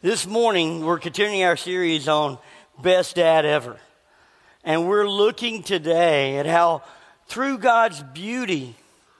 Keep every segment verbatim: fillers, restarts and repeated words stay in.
This morning, we're continuing our series on Best Dad Ever. And we're looking today at how, through God's beauty,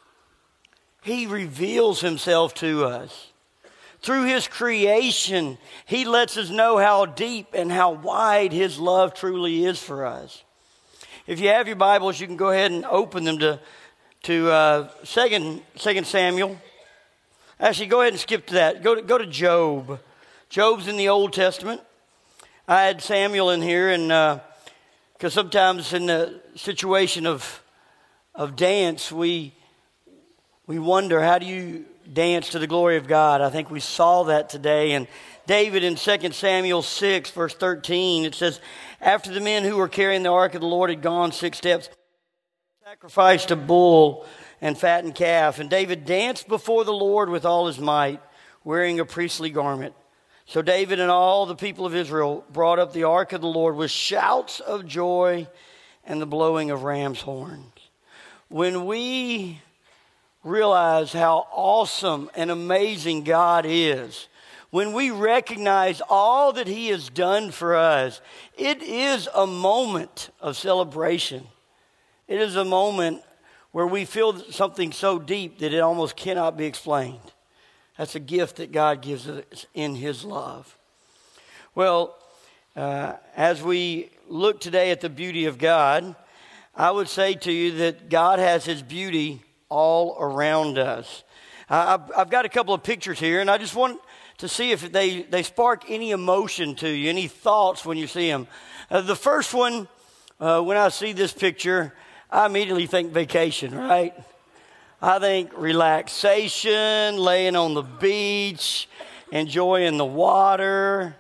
He reveals Himself to us. Through His creation, He lets us know how deep and how wide His love truly is for us. If you have your Bibles, you can go ahead and open them to, to uh, Second Samuel. Actually, go ahead and skip to that. Go to, go to Job. Job's in the Old Testament. I had Samuel in here, and because uh, sometimes in the situation of of dance, we we wonder, how do you dance to the glory of God? I think we saw that today. And David in Second Samuel six, verse thirteen, it says, after the men who were carrying the ark of the Lord had gone six steps, sacrificed a bull and fattened calf. And David danced before the Lord with all his might, wearing a priestly garment. So David and all the people of Israel brought up the ark of the Lord with shouts of joy and the blowing of ram's horns. When we realize how awesome and amazing God is, when we recognize all that He has done for us, it is a moment of celebration. It is a moment where we feel something so deep that it almost cannot be explained. That's a gift that God gives us in His love. Well, uh, as we look today at the beauty of God, I would say to you that God has His beauty all around us. Uh, I've, I've got a couple of pictures here, and I just want to see if they, they spark any emotion to you, any thoughts when you see them. Uh, the first one, uh, when I see this picture, I immediately think vacation, right? I think relaxation, laying on the beach, enjoying the water.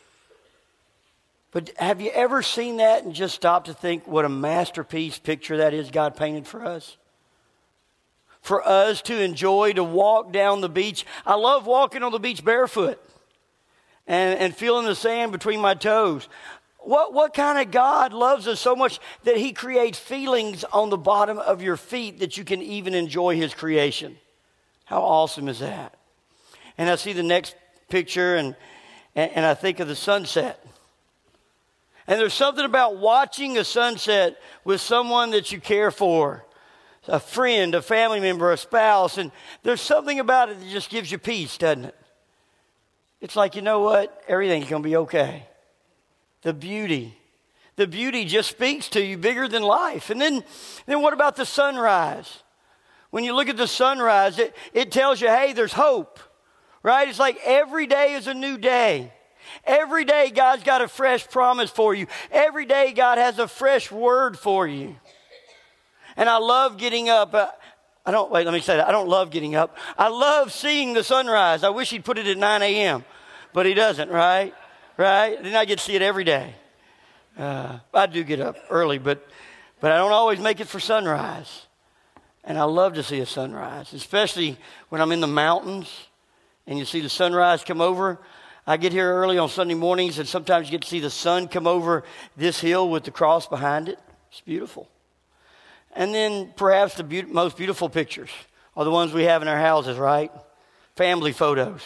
But have you ever seen that and just stopped to think what a masterpiece picture that is God painted for us? For us to enjoy, to walk down the beach. I love walking on the beach barefoot and, and feeling the sand between my toes. What, what kind of God loves us so much that He creates feelings on the bottom of your feet that you can even enjoy His creation? How awesome is that? And I see the next picture and, and, and I think of the sunset. And there's something about watching a sunset with someone that you care for. A friend, a family member, a spouse. And there's something about it that just gives you peace, doesn't it? It's like, you know what? Everything's going to be okay. The beauty. The beauty just speaks to you bigger than life. And then, then what about the sunrise? When you look at the sunrise, it, it tells you, hey, there's hope. Right? It's like every day is a new day. Every day God's got a fresh promise for you. Every day God has a fresh word for you. And I love getting up. Uh, I don't, wait, let me say that. I don't love getting up. I love seeing the sunrise. I wish He'd put it at nine a.m., but He doesn't, right? Right? Then I get to see it every day. Uh, I do get up early, but but I don't always make it for sunrise. And I love to see a sunrise, especially when I'm in the mountains and you see the sunrise come over. I get here early on Sunday mornings, and sometimes you get to see the sun come over this hill with the cross behind it. It's beautiful. And then perhaps the be- most beautiful pictures are the ones we have in our houses, right? Family photos.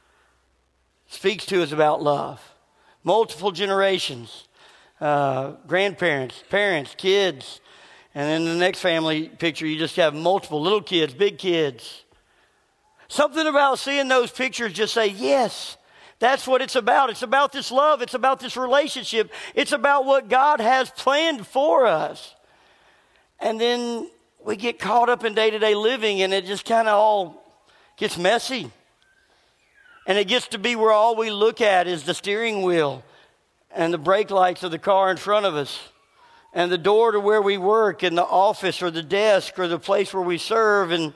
Speaks to us about love. Multiple generations, uh, grandparents, parents, kids. And then the next family picture, you just have multiple little kids, big kids. Something about seeing those pictures just say, yes, that's what it's about. It's about this love. It's about this relationship. It's about what God has planned for us. And then we get caught up in day-to-day living, and it just kind of all gets messy. And it gets to be where all we look at is the steering wheel and the brake lights of the car in front of us and the door to where we work and the office or the desk or the place where we serve. And,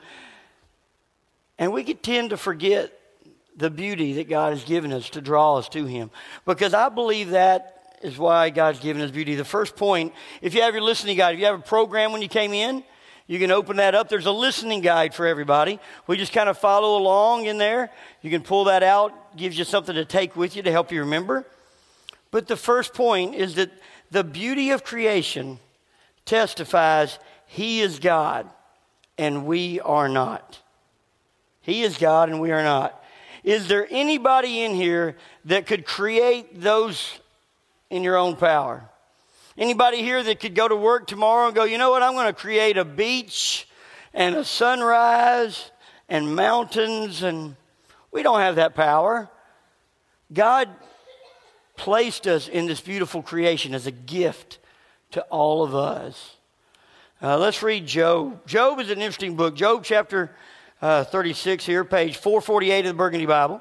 and we could tend to forget the beauty that God has given us to draw us to Him. Because I believe that is why God's given us beauty. The first point, if you have your listening guide, if you have a program when you came in, you can open that up. There's a listening guide for everybody. We just kind of follow along in there. You can pull that out. Gives you something to take with you to help you remember. But the first point is that the beauty of creation testifies He is God and we are not. He is God and we are not. Is there anybody in here that could create those in your own power? Anybody here that could go to work tomorrow and go, you know what, I'm going to create a beach and a sunrise and mountains, and we don't have that power. God placed us in this beautiful creation as a gift to all of us. Uh, let's read Job. Job is an interesting book. Job chapter uh, thirty-six here, page four forty-eight of the Burgundy Bible.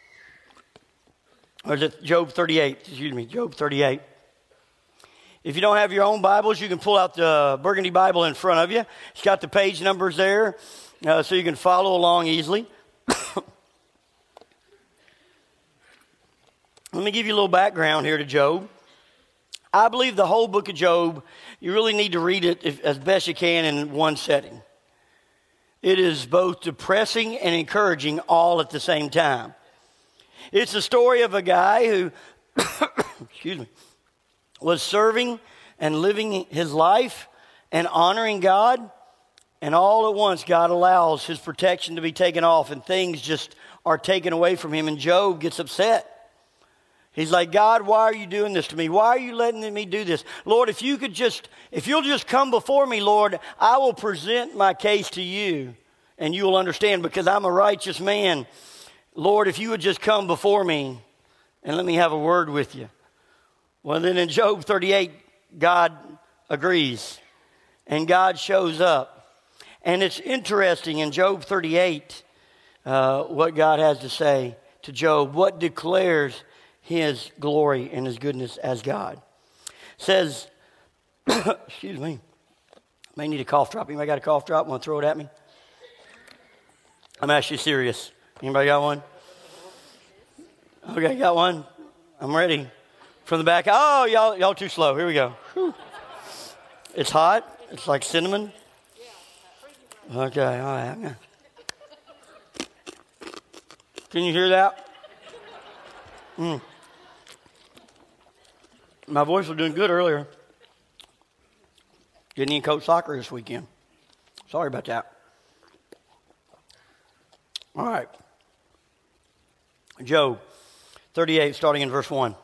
Or is it Job thirty-eight? Excuse me, Job thirty-eight. If you don't have your own Bibles, you can pull out the Burgundy Bible in front of you. It's got the page numbers there, uh, so you can follow along easily. Let me give you a little background here to Job. I believe the whole book of Job, you really need to read it if, as best you can in one setting. It is both depressing and encouraging all at the same time. It's the story of a guy who, excuse me, was serving and living his life and honoring God, and all at once God allows his protection to be taken off and things just are taken away from him, and Job gets upset. He's like, God, why are you doing this to me? Why are you letting me do this? Lord, if you could just, if you'll just come before me, Lord, I will present my case to you and you will understand because I'm a righteous man. Lord, if you would just come before me and let me have a word with you. Well, then in Job thirty-eight, God agrees and God shows up. And it's interesting in Job thirty-eight uh, what God has to say to Job, what declares his glory and his goodness as God. It says, excuse me, I may need a cough drop. Anybody got a cough drop? Want to throw it at me? I'm actually serious. Anybody got one? Okay, got one. I'm ready. From the back. Oh, y'all, y'all too slow. Here we go. Whew. It's hot. It's like cinnamon. Okay, all right. Can you hear that? Mm. My voice was doing good earlier. Didn't even coach soccer this weekend. Sorry about that. All right. Job thirty-eight, starting in verse one.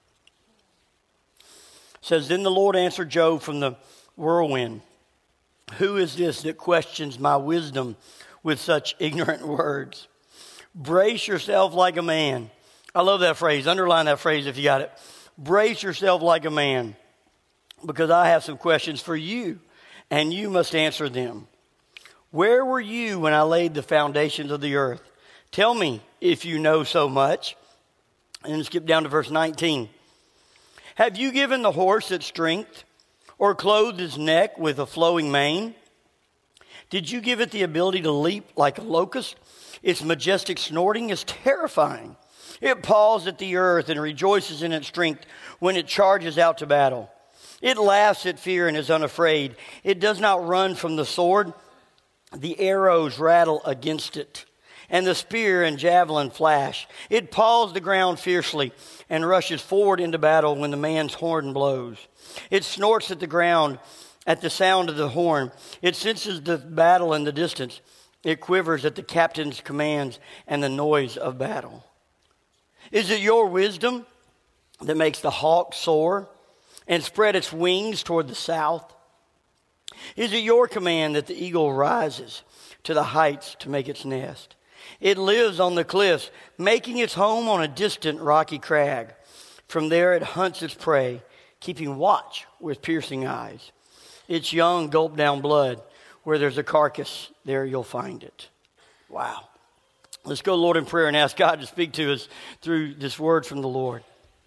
It says, Then the Lord answered Job from the whirlwind, Who is this that questions my wisdom with such ignorant words? Brace yourself like a man. I love that phrase. Underline that phrase if you got it. Brace yourself like a man, because I have some questions for you, and you must answer them. Where were you when I laid the foundations of the earth? Tell me if you know so much. And then skip down to verse nineteen. Have you given the horse its strength, or clothed its neck with a flowing mane? Did you give it the ability to leap like a locust? Its majestic snorting is terrifying. It paws at the earth and rejoices in its strength when it charges out to battle. It laughs at fear and is unafraid. It does not run from the sword. The arrows rattle against it, and the spear and javelin flash. It paws the ground fiercely and rushes forward into battle when the man's horn blows. It snorts at the ground at the sound of the horn. It senses the battle in the distance. It quivers at the captain's commands and the noise of battle. Is it your wisdom that makes the hawk soar and spread its wings toward the south? Is it your command that the eagle rises to the heights to make its nest? It lives on the cliffs, making its home on a distant rocky crag. From there it hunts its prey, keeping watch with piercing eyes. Its young gulp down blood. Where there's a carcass, there you'll find it. Wow. Let's go, Lord, in prayer and ask God to speak to us through this word from the Lord.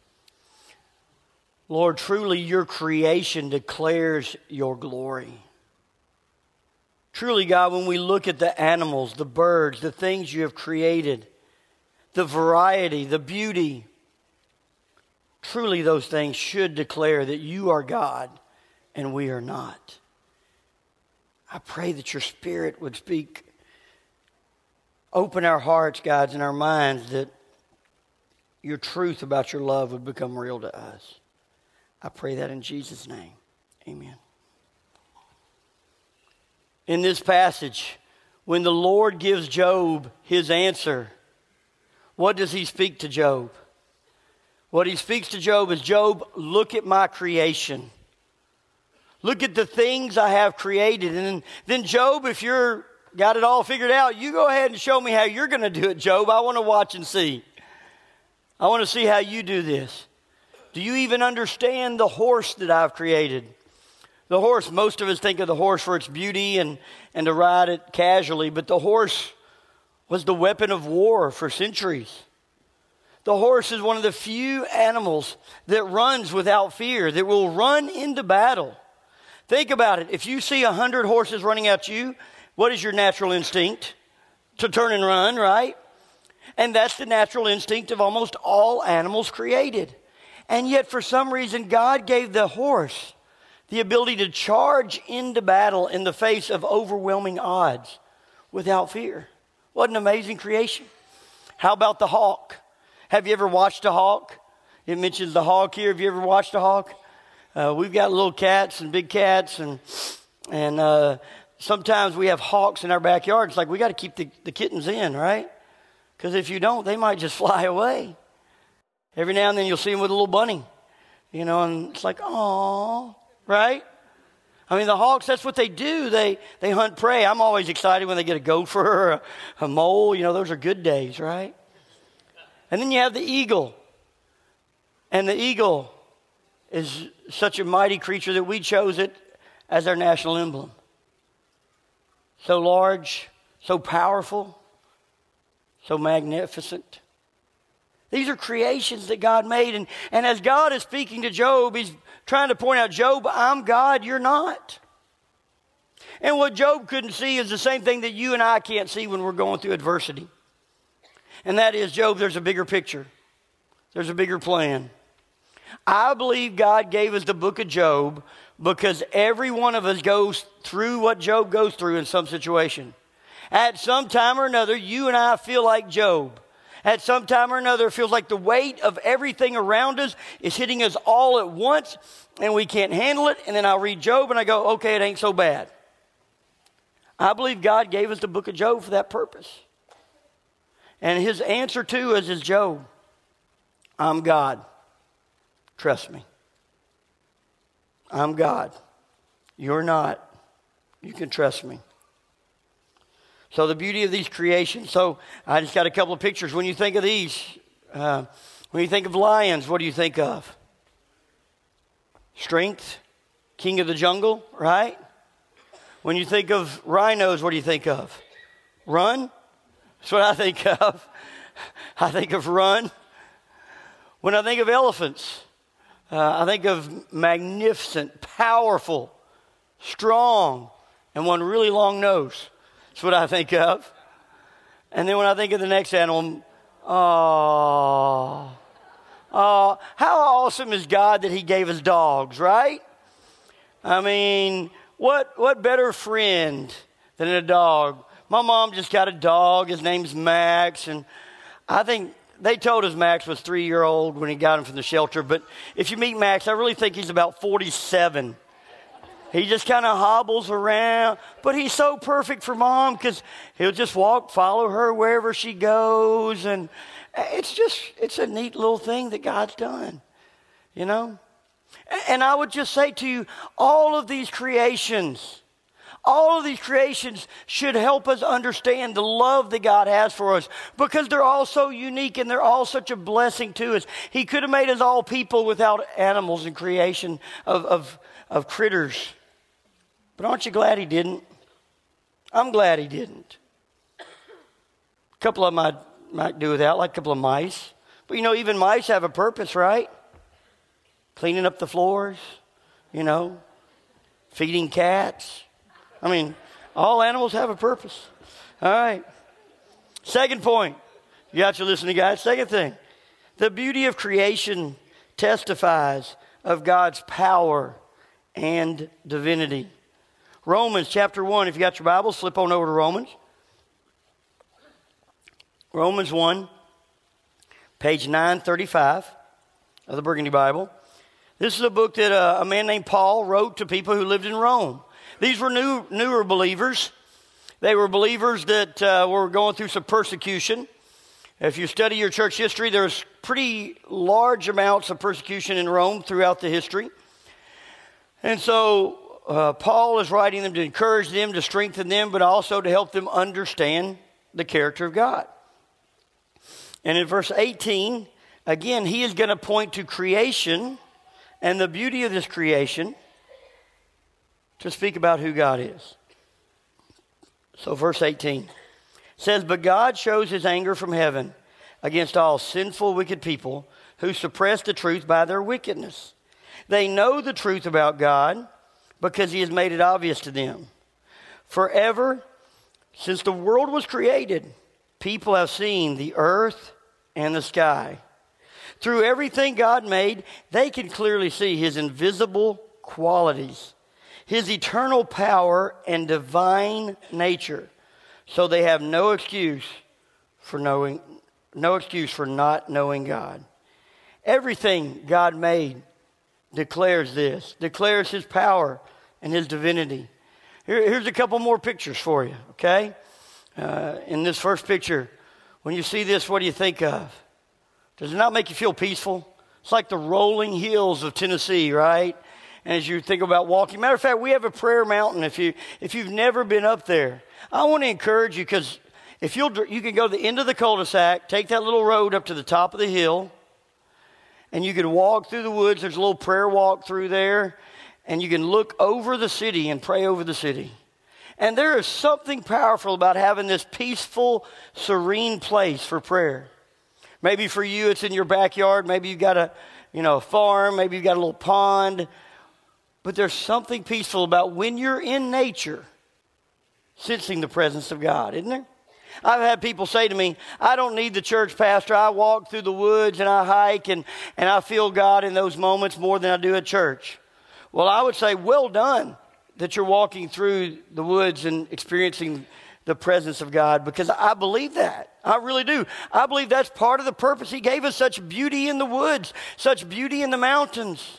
Lord, truly your creation declares your glory. Truly, God, when we look at the animals, the birds, the things you have created, the variety, the beauty, truly those things should declare that you are God and we are not. I pray that your Spirit would speak. Open our hearts, God, and our minds, that your truth about your love would become real to us. I pray that in Jesus' name. Amen. In this passage, when the Lord gives Job his answer, what does he speak to Job? What he speaks to Job is, Job, look at my creation. Look at the things I have created. And then, then Job, if you're got it all figured out, you go ahead and show me how you're going to do it, Job. I want to watch and see. I want to see how you do this. Do you even understand the horse that I've created? The horse, most of us think of the horse for its beauty and, and to ride it casually, but the horse was the weapon of war for centuries. The horse is one of the few animals that runs without fear, that will run into battle. Think about it. If you see a hundred horses running at you, what is your natural instinct? To turn and run, right? And that's the natural instinct of almost all animals created. And yet, for some reason, God gave the horse the ability to charge into battle in the face of overwhelming odds without fear. What an amazing creation. How about the hawk? Have you ever watched a hawk? It mentions the hawk here. Have you ever watched a hawk? Uh, we've got little cats and big cats, and and uh, sometimes we have hawks in our backyard. It's like we got to keep the, the kittens in, right? Because if you don't, they might just fly away. Every now and then you'll see them with a little bunny, you know, and it's like, oh, right? I mean, the hawks, that's what they do. They they hunt prey. I'm always excited when they get a gopher or a, a mole. You know, those are good days, right? And then you have the eagle. And the eagle is such a mighty creature that we chose it as our national emblem. So large, so powerful, so magnificent. These are creations that God made. And, and as God is speaking to Job, he's trying to point out, Job, I'm God, you're not. And what Job couldn't see is the same thing that you and I can't see when we're going through adversity. And that is, Job, there's a bigger picture. There's a bigger plan. I believe God gave us the book of Job because every one of us goes through what Job goes through in some situation. At some time or another, you and I feel like Job. At some time or another, it feels like the weight of everything around us is hitting us all at once, and we can't handle it. And then I'll read Job, and I go, okay, it ain't so bad. I believe God gave us the book of Job for that purpose. And his answer to us is, Job, I'm God. Trust me. I'm God. You're not. You can trust me. So the beauty of these creations. So I just got a couple of pictures. When you think of these, uh, when you think of lions, what do you think of? Strength, king of the jungle, right? When you think of rhinos, what do you think of? Run? That's what I think of. I think of run. When I think of elephants, uh, I think of magnificent, powerful, strong, and one really long nose. That's what I think of. And then when I think of the next animal, oh, oh, how awesome is God that he gave us dogs, right? I mean, what what better friend than a dog? My mom just got a dog. His name's Max. And I think they told us Max was three-year-old when he got him from the shelter. But if you meet Max, I really think he's about forty-seven. He just kind of hobbles around, but he's so perfect for mom because he'll just walk, follow her wherever she goes. And it's just, it's a neat little thing that God's done, you know. And I would just say to you, all of these creations, all of these creations should help us understand the love that God has for us because they're all so unique and they're all such a blessing to us. He could have made us all people without animals and creation of, of, of critters. But aren't you glad he didn't? I'm glad he didn't. A couple of them I might do without, like a couple of mice. But you know, even mice have a purpose, right? Cleaning up the floors, you know, feeding cats. I mean, all animals have a purpose. All right. Second point. You got your listening, guys. Second thing. The beauty of creation testifies of God's power and divinity. Romans chapter one, if you got your Bible, flip on over to Romans. Romans one, page nine thirty-five of the Burgundy Bible. This is a book that uh, a man named Paul wrote to people who lived in Rome. These were new, newer believers. They were believers that uh, were going through some persecution. If you study your church history, there's pretty large amounts of persecution in Rome throughout the history. And so uh, Paul is writing them to encourage them, to strengthen them, but also to help them understand the character of God. And in verse eighteen, again, he is going to point to creation and the beauty of this creation to speak about who God is. So verse eighteen says, "But God shows his anger from heaven against all sinful, wicked people who suppress the truth by their wickedness. They know the truth about God because he has made it obvious to them. Forever, since the world was created, people have seen the earth and the sky. Through everything God made, they can clearly see his invisible qualities, his eternal power and divine nature. So they have no excuse for knowing, no excuse for not knowing God." Everything God made declares this, declares his power and his divinity. Here, here's a couple more pictures for you, okay? Uh, in this first picture, when you see this, what do you think of? Does it not make you feel peaceful? It's like the rolling hills of Tennessee, right? And as you think about walking, matter of fact, we have a prayer mountain. If you if you've never been up there, I want to encourage you, because if you'll you can go to the end of the cul-de-sac, take that little road up to the top of the hill, and you can walk through the woods. There's a little prayer walk through there, and you can look over the city and pray over the city. And there is something powerful about having this peaceful, serene place for prayer. Maybe for you, it's in your backyard. Maybe you've got a, you know, a farm. Maybe you've got a little pond. But there's something peaceful about when you're in nature, sensing the presence of God, isn't there? I've had people say to me, "I don't need the church, Pastor. I walk through the woods and I hike and, and I feel God in those moments more than I do at church." Well, I would say, well done that you're walking through the woods and experiencing the presence of God, because I believe that. I really do. I believe that's part of the purpose. He gave us such beauty in the woods, such beauty in the mountains.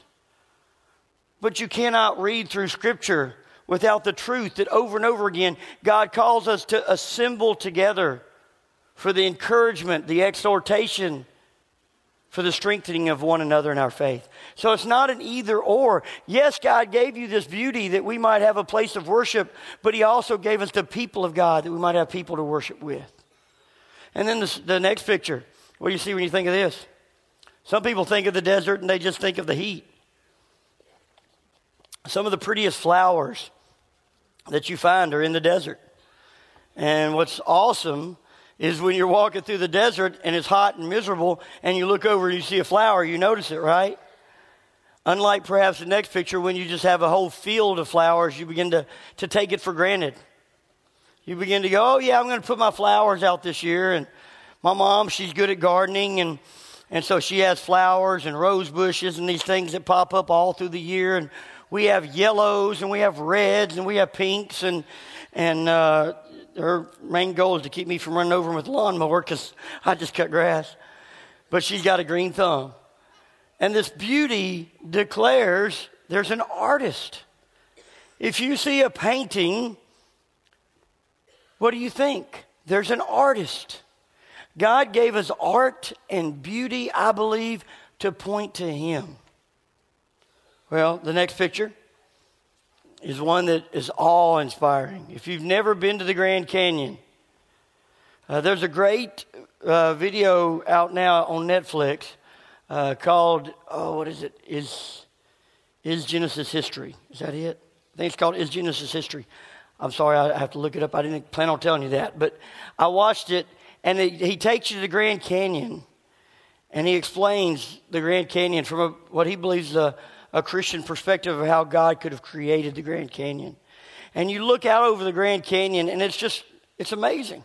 But you cannot read through Scripture without the truth that over and over again, God calls us to assemble together for the encouragement, the exhortation, for the strengthening of one another in our faith. So it's not an either or. Yes, God gave you this beauty that we might have a place of worship, but he also gave us the people of God that we might have people to worship with. And then the, the next picture, what do you see when you think of this? Some people think of the desert and they just think of the heat. Some of the prettiest flowers that you find are in the desert. And what's awesome is when you're walking through the desert and it's hot and miserable and you look over and you see a flower, you notice it, right? Unlike perhaps the next picture, when you just have a whole field of flowers, you begin to, to take it for granted. You begin to go, "Oh yeah, I'm going to put my flowers out this year." And my mom, she's good at gardening, and, and so she has flowers and rose bushes and these things that pop up all through the year. And we have yellows and we have reds and we have pinks, and and uh, her main goal is to keep me from running over them with the lawnmower because I just cut grass. But she's got a green thumb. And this beauty declares there's an artist. If you see a painting, what do you think? There's an artist. God gave us art and beauty, I believe, to point to him. Well, the next picture is one that is awe-inspiring. If you've never been to the Grand Canyon, uh, there's a great uh, video out now on Netflix uh, called, oh, what is it? Is, is Genesis History. Is that it? I think it's called Is Genesis History. I'm sorry, I have to look it up. I didn't plan on telling you that. But I watched it, and it, he takes you to the Grand Canyon, and he explains the Grand Canyon from a, what he believes is a a Christian perspective of how God could have created the Grand Canyon. And you look out over the Grand Canyon, and it's just, it's amazing.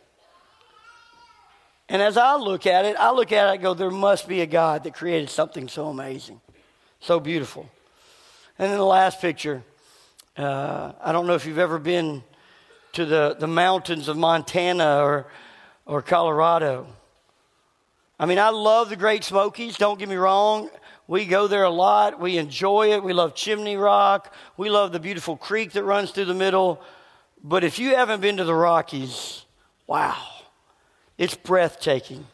And as I look at it, I look at it and go, there must be a God that created something so amazing, so beautiful. And then the last picture, uh, I don't know if you've ever been to the, the mountains of Montana or, or Colorado. I mean, I love the Great Smokies, don't get me wrong. We go there a lot. We enjoy it. We love Chimney Rock. We love the beautiful creek that runs through the middle. But if you haven't been to the Rockies, wow, it's breathtaking.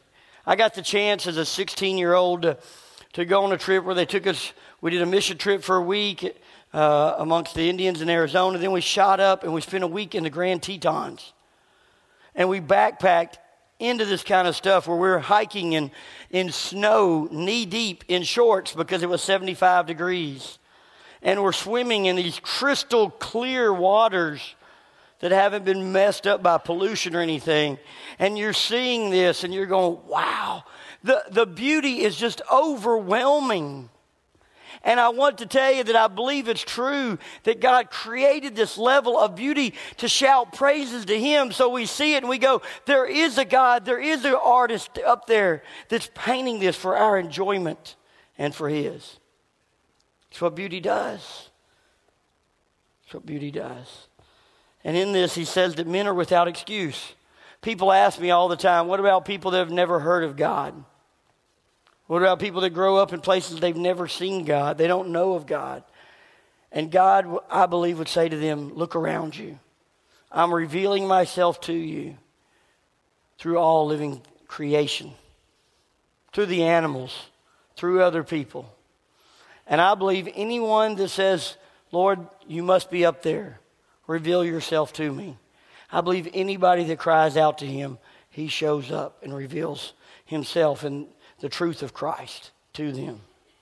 I got the chance as a sixteen-year-old to, to go on a trip where they took us, we did a mission trip for a week uh, amongst the Indians in Arizona. Then we shot up and we spent a week in the Grand Tetons. And we backpacked into this kind of stuff where we were hiking in, in snow, knee-deep in shorts because it was seventy-five degrees. And we're swimming in these crystal clear waters that haven't been messed up by pollution or anything. And you're seeing this and you're going, wow. The, the beauty is just overwhelming. And I want to tell you that I believe it's true that God created this level of beauty to shout praises to Him. So we see it and we go, there is a God, there is an artist up there that's painting this for our enjoyment and for His. It's what beauty does. It's what beauty does. And in this, he says that men are without excuse. People ask me all the time, what about people that have never heard of God? What about people that grow up in places they've never seen God? They don't know of God. And God, I believe, would say to them, look around you. I'm revealing myself to you through all living creation, through the animals, through other people. And I believe anyone that says, Lord, you must be up there. Reveal yourself to me. I believe anybody that cries out to Him, He shows up and reveals Himself and the truth of Christ to them.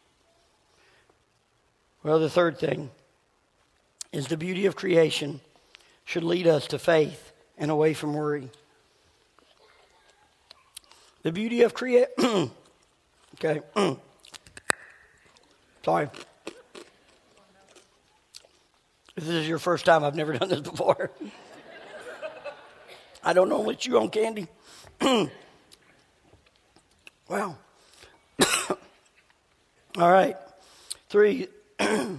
Well, the third thing is the beauty of creation should lead us to faith and away from worry. The beauty of creation. Okay. Sorry. If this is your first time, I've never done this before. I don't normally chew on candy. Wow. All right. Three. All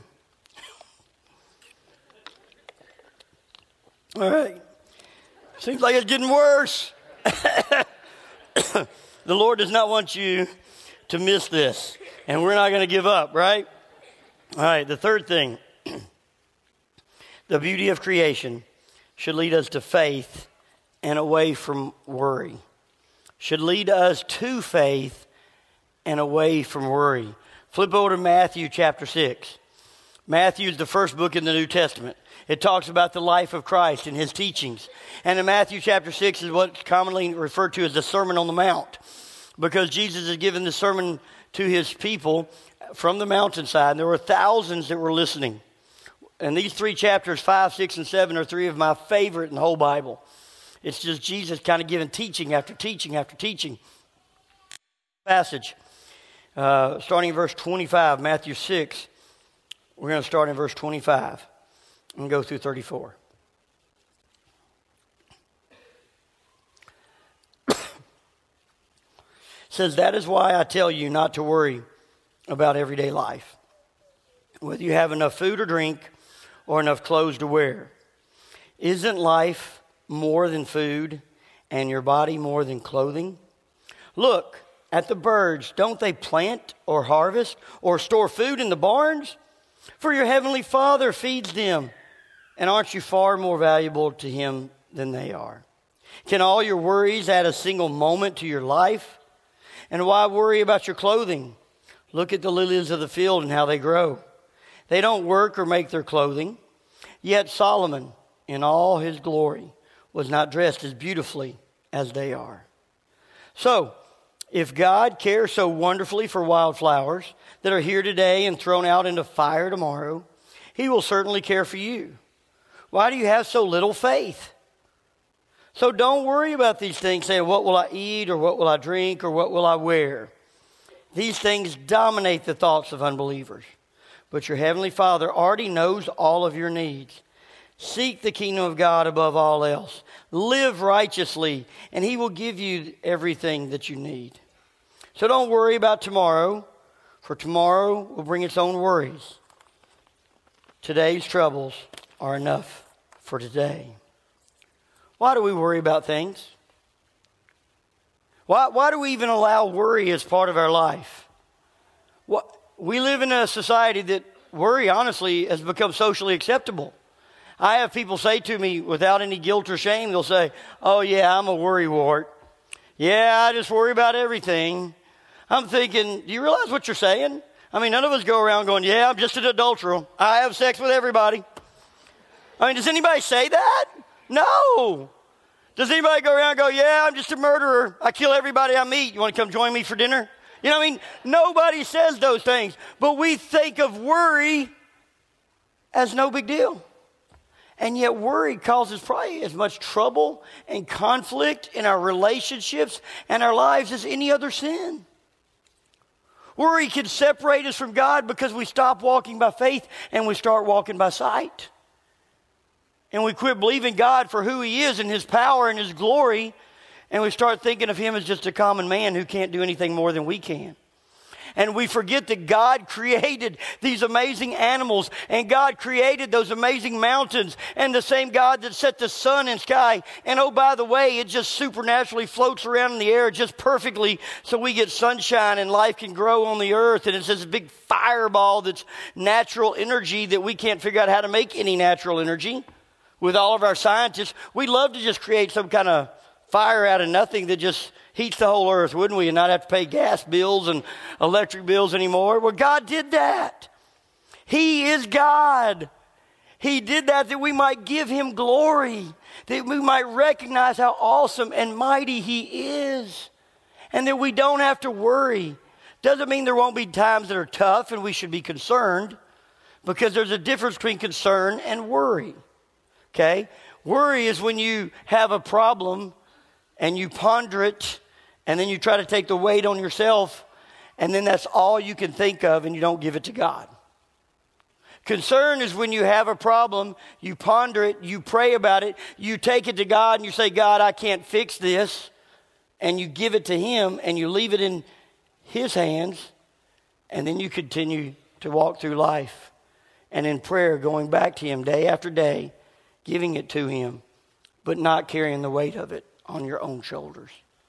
right. Seems like it's getting worse. The Lord does not want you to miss this. And we're not going to give up, right? All right. The third thing. The beauty of creation should lead us to faith and away from worry. Should lead us to faith and away from worry. Flip over to Matthew chapter six. Matthew is the first book in the New Testament. It talks about the life of Christ and His teachings. And in Matthew chapter six is what's commonly referred to as the Sermon on the Mount. Because Jesus has given the sermon to His people from the mountainside. And there were thousands that were listening. And these three chapters, five, six, and seven, are three of my favorite in the whole Bible. It's just Jesus kind of giving teaching after teaching after teaching. Passage, uh, starting in verse twenty-five, Matthew six. We're going to start in verse twenty-five and go through thirty-four. It says, that is why I tell you not to worry about everyday life, whether you have enough food or drink or enough clothes to wear. Isn't life more than food and your body more than clothing? Look at the birds. Don't they plant or harvest or store food in the barns? For your heavenly Father feeds them. And aren't you far more valuable to Him than they are? Can all your worries add a single moment to your life? And why worry about your clothing? Look at the lilies of the field and how they grow. They don't work or make their clothing. Yet Solomon, in all his glory, was not dressed as beautifully as they are. So, if God cares so wonderfully for wildflowers that are here today and thrown out into fire tomorrow, He will certainly care for you. Why do you have so little faith? So don't worry about these things, saying, what will I eat, or what will I drink, or what will I wear? These things dominate the thoughts of unbelievers. But your heavenly Father already knows all of your needs. Seek the kingdom of God above all else. Live righteously, and He will give you everything that you need. So don't worry about tomorrow, for tomorrow will bring its own worries. Today's troubles are enough for today. Why do we worry about things? Why, why do we even allow worry as part of our life? What, we live in a society that worry, honestly, has become socially acceptable. I have people say to me without any guilt or shame, they'll say, oh yeah, I'm a worrywart. Yeah, I just worry about everything. I'm thinking, do you realize what you're saying? I mean, none of us go around going, yeah, I'm just an adulterer. I have sex with everybody. I mean, does anybody say that? No. Does anybody go around and go, yeah, I'm just a murderer. I kill everybody I meet. You want to come join me for dinner? You know what I mean? Nobody says those things. But we think of worry as no big deal. And yet worry causes probably as much trouble and conflict in our relationships and our lives as any other sin. Worry can separate us from God because we stop walking by faith and we start walking by sight. And we quit believing God for who He is and His power and His glory. And we start thinking of Him as just a common man who can't do anything more than we can. And we forget that God created these amazing animals. And God created those amazing mountains. And the same God that set the sun and sky. And oh, by the way, it just supernaturally floats around in the air just perfectly so we get sunshine and life can grow on the earth. And it's this big fireball that's natural energy that we can't figure out how to make any natural energy. With all of our scientists, we'd love to just create some kind of fire out of nothing that just heats the whole earth, wouldn't we? And not have to pay gas bills and electric bills anymore. Well, God did that. He is God. He did that that we might give Him glory, that we might recognize how awesome and mighty He is, and that we don't have to worry. Doesn't mean there won't be times that are tough and we should be concerned, because there's a difference between concern and worry. Okay? Worry is when you have a problem and you ponder it and then you try to take the weight on yourself and then that's all you can think of and you don't give it to God. Concern is when you have a problem, you ponder it, you pray about it, you take it to God and you say, God, I can't fix this. And you give it to Him and you leave it in His hands and then you continue to walk through life. And in prayer, going back to Him day after day, giving it to Him, but not carrying the weight of it on your own shoulders.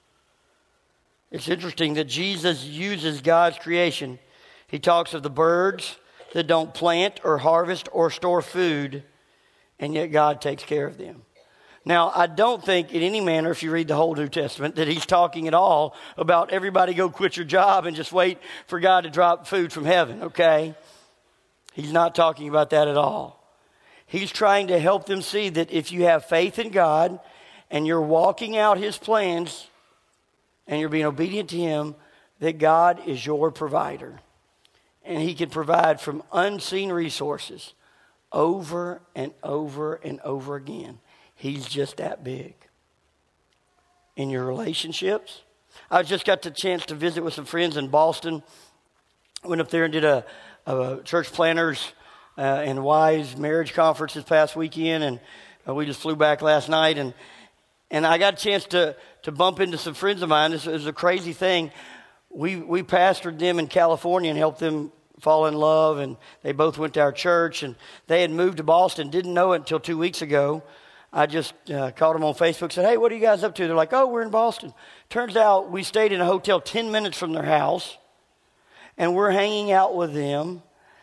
It's interesting that Jesus uses God's creation. He talks of the birds that don't plant or harvest or store food, and yet God takes care of them. Now, I don't think in any manner, if you read the whole New Testament, that He's talking at all about everybody go quit your job and just wait for God to drop food from heaven, okay? He's not talking about that at all. He's trying to help them see that if you have faith in God and you're walking out His plans and you're being obedient to Him, that God is your provider. And He can provide from unseen resources over and over and over again. He's just that big. In your relationships, I just got the chance to visit with some friends in Boston. Went up there and did a, a church planners Uh, and Wise marriage conference this past weekend, and uh, we just flew back last night, and and I got a chance to to bump into some friends of mine. This is a crazy thing. We we pastored them in California and helped them fall in love, and they both went to our church, and they had moved to Boston. Didn't know it until two weeks ago. I just uh, called them on Facebook, said, "Hey, what are you guys up to?" They're like, "Oh, we're in Boston." Turns out we stayed in a hotel ten minutes from their house, and we're hanging out with them.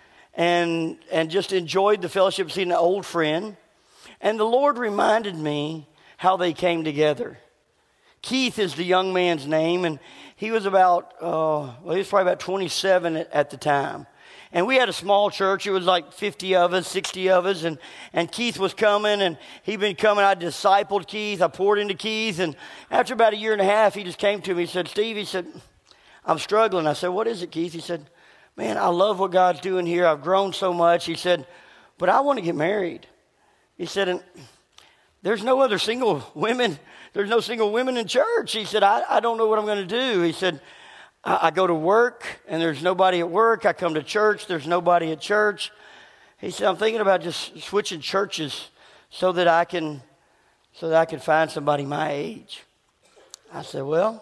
And and just enjoyed the fellowship, seeing an old friend. And the Lord reminded me how they came together. Keith is the young man's name, and he was about, uh, well, he was probably about twenty-seven at, at the time. And we had a small church. It was like fifty of us, sixty of us, and, and Keith was coming, and he'd been coming. I discipled Keith. I poured into Keith, and after about a year and a half, he just came to me. He said, "Steve," he said, "I'm struggling." I said, "What is it, Keith?" He said, "Man, I love what God's doing here. I've grown so much." He said, "But I want to get married." He said, "And there's no other single women. There's no single women in church." He said, I, I don't know what I'm going to do. He said, I, I go to work, and there's nobody at work. I come to church. There's nobody at church." He said, "I'm thinking about just switching churches so that I can, so that I can find somebody my age." I said, "Well,"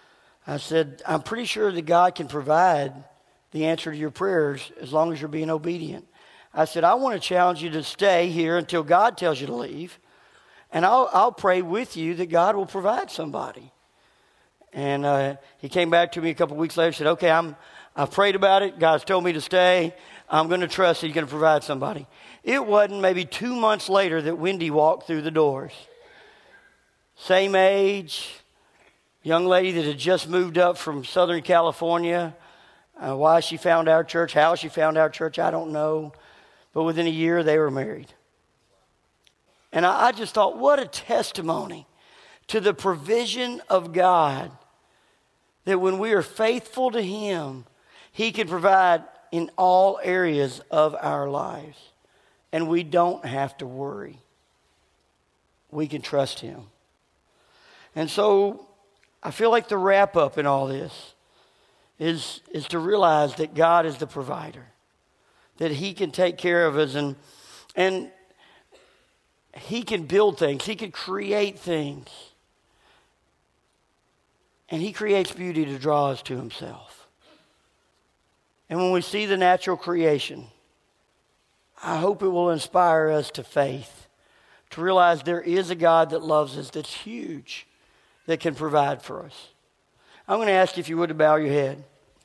I said, "I'm pretty sure that God can provide the answer to your prayers as long as you're being obedient." I said, "I want to challenge you to stay here until God tells you to leave. And I'll, I'll pray with you that God will provide somebody." And uh, he came back to me a couple weeks later and said, "Okay, I'm, I've prayed about it. God's told me to stay. I'm going to trust that He's going to provide somebody." It wasn't maybe two months later that Wendy walked through the doors. Same age, young lady that had just moved up from Southern California. Uh, why she found our church, how she found our church, I don't know. But within a year, they were married. And I, I just thought, what a testimony to the provision of God, that when we are faithful to Him, He can provide in all areas of our lives. And we don't have to worry. We can trust Him. And so I feel like the wrap up in all this is, is to realize that God is the provider, that He can take care of us, and, and He can build things. He can create things. And He creates beauty to draw us to Himself. And when we see the natural creation, I hope it will inspire us to faith, to realize there is a God that loves us, that's huge, that can provide for us. I'm going to ask you if you would to bow your head.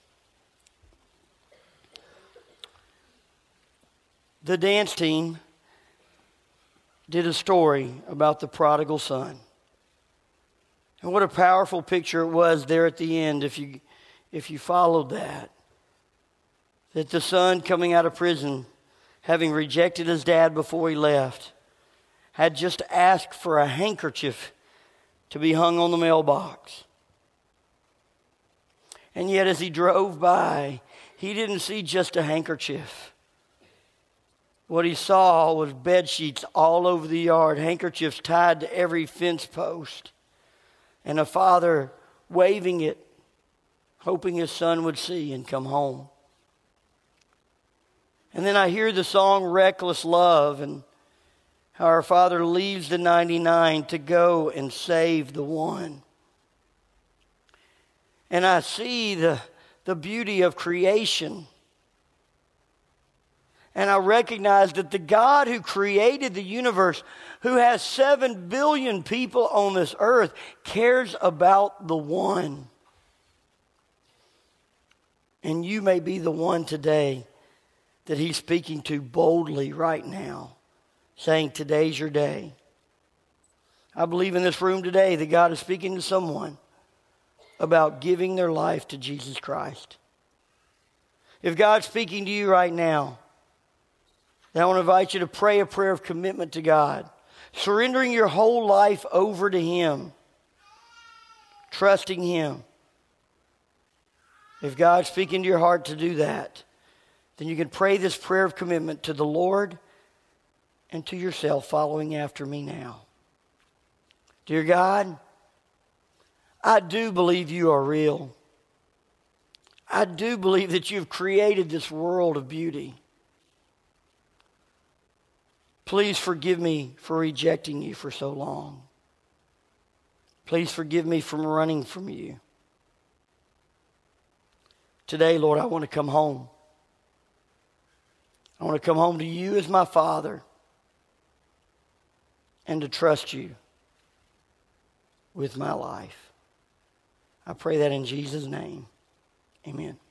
The dance team did a story about the prodigal son. And what a powerful picture it was there at the end, if you, if you followed that. That the son coming out of prison, having rejected his dad before he left, had just asked for a handkerchief to be hung on the mailbox. And yet as he drove by, he didn't see just a handkerchief. What he saw was bed sheets all over the yard, handkerchiefs tied to every fence post, and a father waving it, hoping his son would see and come home. And then I hear the song Reckless Love, and how our Father leaves the ninety-nine to go and save the one. And I see the, the beauty of creation. And I recognize that the God who created the universe, who has seven billion people on this earth, cares about the one. And you may be the one today that He's speaking to boldly right now, saying, today's your day. I believe in this room today that God is speaking to someone about giving their life to Jesus Christ. If God's speaking to you right now, then I want to invite you to pray a prayer of commitment to God, surrendering your whole life over to Him, trusting Him. If God's speaking to your heart to do that, then you can pray this prayer of commitment to the Lord and to yourself, following after me now. Dear God, I do believe you are real. I do believe that you've created this world of beauty. Please forgive me for rejecting you for so long. Please forgive me from running from you. Today, Lord, I want to come home. I want to come home to you as my Father and to trust you with my life. I pray that in Jesus' name. Amen.